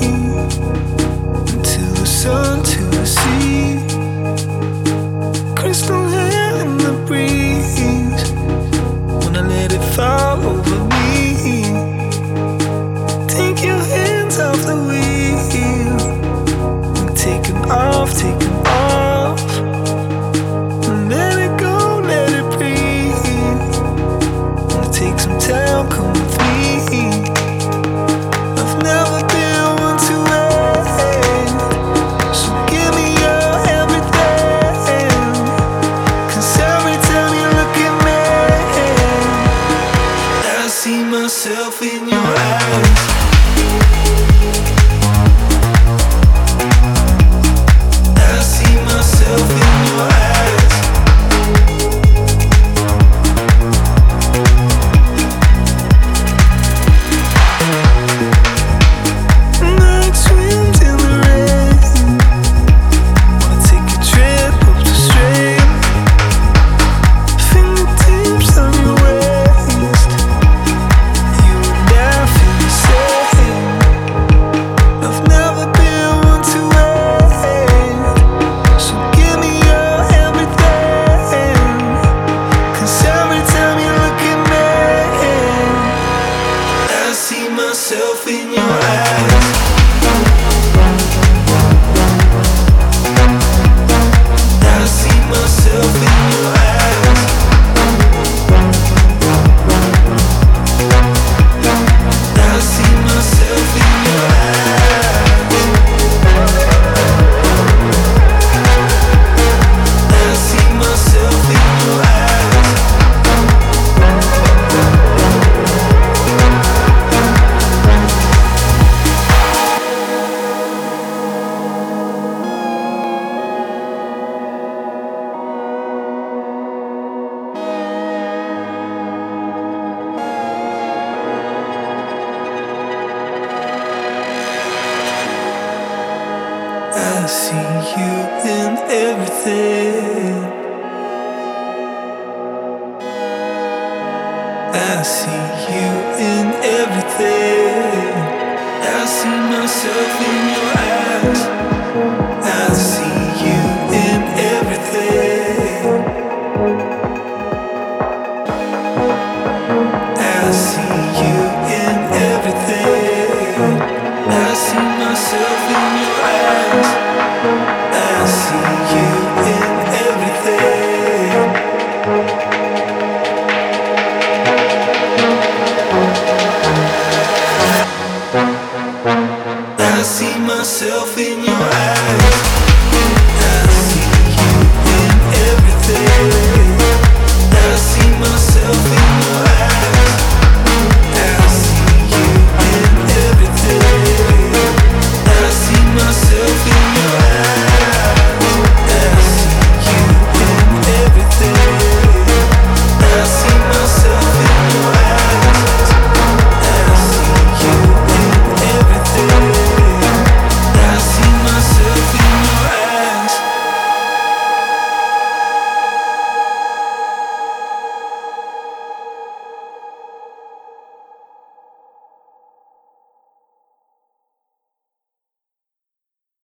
to the sun, to the sea. Crystal hair in the breeze when I let it fall over me. Take your hands off the wheel and take 'em off, take 'em off. Let it go, let it breathe. Wanna take some time, come with me. I've never been one to wait, so give me your everything. 'Cause every time you look at me, I see myself in your eyes. I see myself in your eyes. Night swims in the rain. Wanna take a trip up the stream. Fingertips on your waist. You and I feel the same. I've never been one to wait, so give me your everything. 'Cause every time you look at me, I see myself in your eyes. I see myself in your eyes. I see myself in your eyes. I see myself in your eyes. I see you in everything. I see you in everything. I see myself in your eyes. I see you in everything. I see you in everything. I see myself in your eyes. I see you in everything. I see myself in your